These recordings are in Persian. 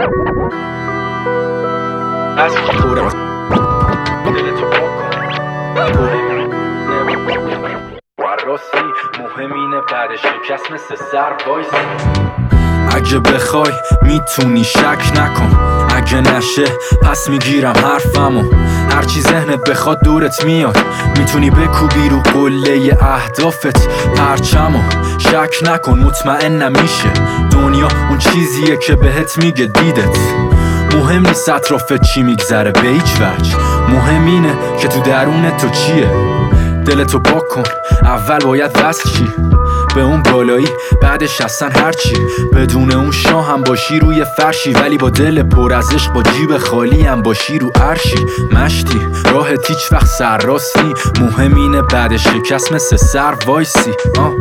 از خوره دلتو بکن راستی مهم اینه بعد شکست مثل سر وایسی. اگه بخوای میتونی شک نکن، اگه نشه پس میگیرم حرفمو. هرچی ذهنت بخواد دورت میاد، میتونی بکوبی رو قله اهدافت پرچمو. شک نکن مطمئن نمیشه، دنیا اون چیزیه که بهت میگه دیدت. مهم نیست اطرافت چی میگذره به هیچ وجه، مهم اینه که تو درونت تو چیه. دلتو پاک کن، اول باید وصل شی به اون بالایی، بعدش اصلا هرچی. بدون اون شاه هم باشی روی فرشی، ولی با دل پر از عشق با جیب خالی هم باشی رو عرشی. مشتی راحت هیچ وقت سرراست نی، مهم اینه بعد شکست مثل سر وایسی.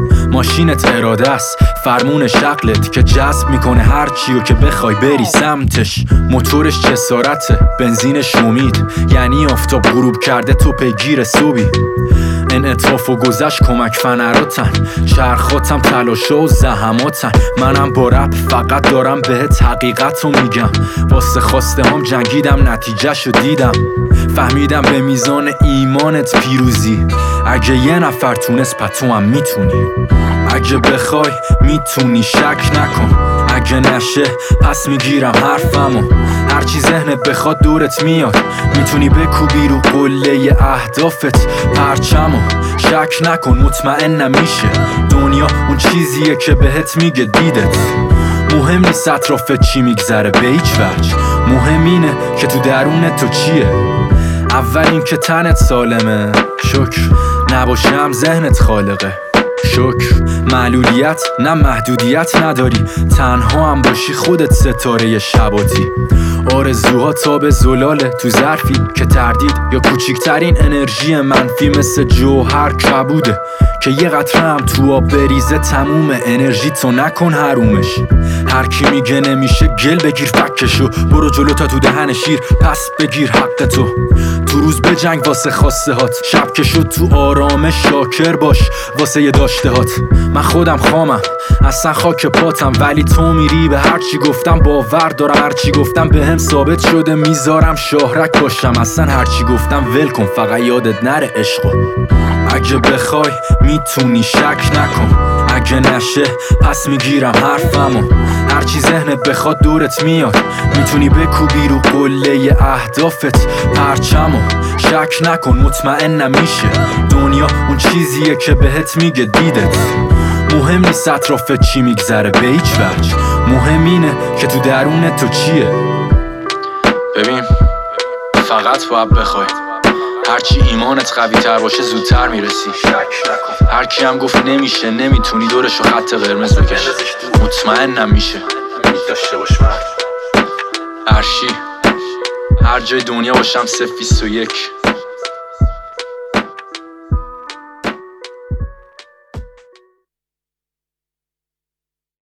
ماشینت اراده است، فرمونش عقلت که جذب میکنه هرچی و که بخوای بری سمتش. موتورش جسارته، بنزینش امید، یعنی آفتاب غروب کرده تو پیگیر صبحی. انعطاف و گذشت کمک فنراتن، چرخاتم تلاشه و زحماتن. منم با رپ فقط دارم بهت حقیقتو میگم، واسه خواسته هم جنگیدم نتیجهشو دیدم. فهمیدم به میزان ایمانت پیروزی، اگه یه نفر تونست پس تو هم میتونی. اگه بخوای میتونی شک نکن، اگه نشه پس میگیرم حرفمو. هرچی ذهنت بخواد دورت میاد، میتونی بکوبی رو قله اهدافت پرچمو. شک نکن مطمئن نمیشه، دنیا اون چیزیه که بهت میگه دیدت. مهم نیست اطرافت چی میگذره به هیچ وجه، مهم اینه که تو درونت تو چیه. اول این که تنت سالمه، شکر نباشه هم ذهنت خالقه. شکر معلولیت نه محدودیت نداری، تنها هم باشی خودت ستاره شباتی. آرزوها تاب زلاله تو ظرفی که تردید یا کوچیکترین انرژی منفی مثل جوهر کبوده که یه قطره هم تو آب بریزه تموم انرژی تو نکن حرومش. هر کی میگه نمیشه گل بگیر فکشو، برو جلو تا تو دهن شیر پس بگیر حق تو. تو روز به جنگ واسه خواسته هات، شب که شد تو آرامش شاکر باش واسه یه داشته هات. من خودم خامم اصلا خاک پاتم، ولی تو میری به هرچی گفتم باور دارم. هرچی گفتم به هم ثابت شده، میذارم شاهرک باشم. اصلا هرچی گفتم ول کن، فقط یادت نره عشقو. اگه بخوای میتونی شک نکن، اگه نشه پس میگیرم حرفمو. هرچی ذهنت بخواد دورت میاد، میتونی بکوبی رو قله اهدافت پرچمو. شک نکن مطمئن نمیشه، دنیا اون چیزیه که بهت میگه دیدت. مهم نیست اطرافت چی میگذره به هیچ وجه، مهم اینه که تو درونت تو چیه. ببین فقط باید بخوای، هرچی ایمانت قوی تر باشه زودتر میرسی. هر کی هم گفت نمیشه نمیتونی، دورشو خط قرمز بکش، مطمئنم میشه. هرچی هر جای دنیا باشم 021